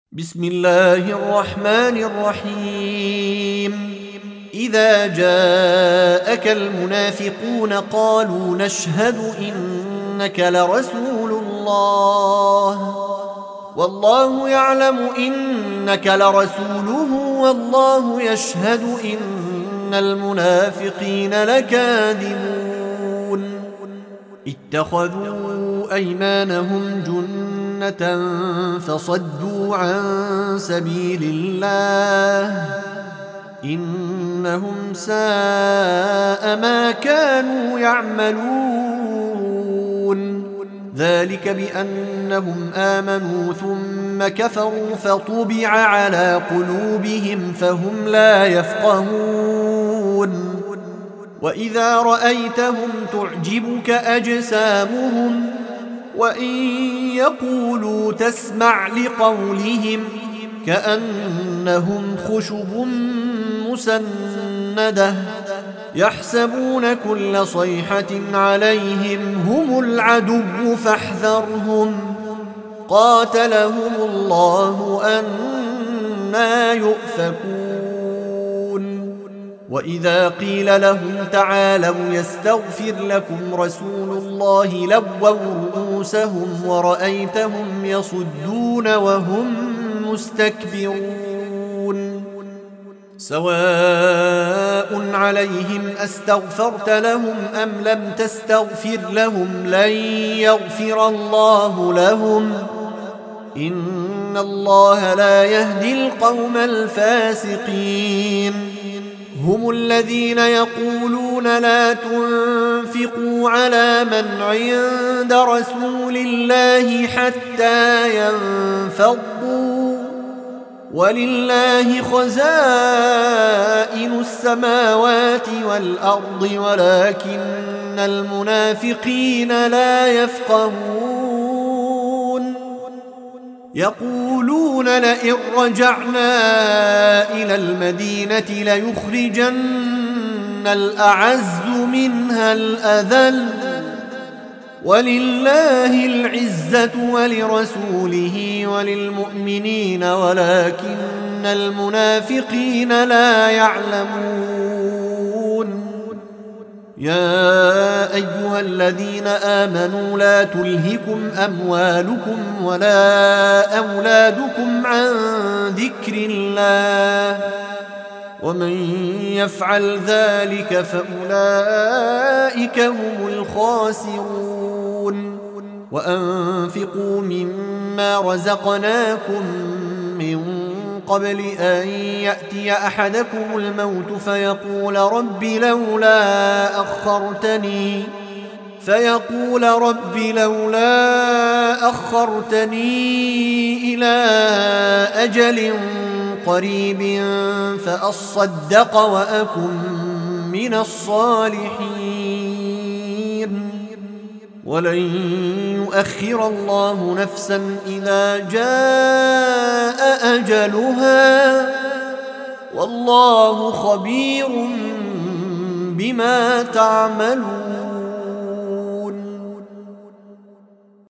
بسم الله الرحمن الرحيم. إذا جاءك المنافقون قالوا نشهد إنك لرسول الله والله يعلم إنك لرسوله والله يشهد إن المنافقين لكاذبون. اتخذوا أيمانهم جنة فصدوا عن سبيل الله إنهم ساء ما كانوا يعملون. ذلك بأنهم آمنوا ثم كفروا فطبع على قلوبهم فهم لا يفقهون. وإذا رأيتهم تعجبك أجسامهم وإن يقولوا تسمع لقولهم كأنهم خشب مسندة يحسبون كل صيحة عليهم هم العدو فاحذرهم قاتلهم الله أنى يؤفكون. وإذا قيل لهم تعالوا يستغفر لكم رسول الله لووا رؤوسهم ورأيتهم يصدون وهم مستكبرون. سواء عليهم أستغفرت لهم أم لم تستغفر لهم لن يغفر الله لهم إن الله لا يهدي القوم الفاسقين. هم الذين يقولون لا تنفقوا على من عند رسول الله حتى ينفضوا ولله خزائن السماوات والأرض ولكن المنافقين لا يفقهون. يقولون لئن رجعنا إلى المدينة ليخرجن الأعز منها الأذل ولله العزة ولرسوله وللمؤمنين ولكن المنافقين لا يعلمون. يا أيها الذين آمنوا لا تلهكم أموالكم ولا أولادكم عن ذكر الله ومن يفعل ذلك فأولئك هم الخاسرون. وأنفقوا مما رزقناكم من قبل أن يأتي أحدكم الموت فيقول رب لولا أخرتني إلى أجل قريب فأصدق وأكن من الصالحين ولن يؤخر الله نفسا إذا جاء أجلها والله خبير بما تعملون.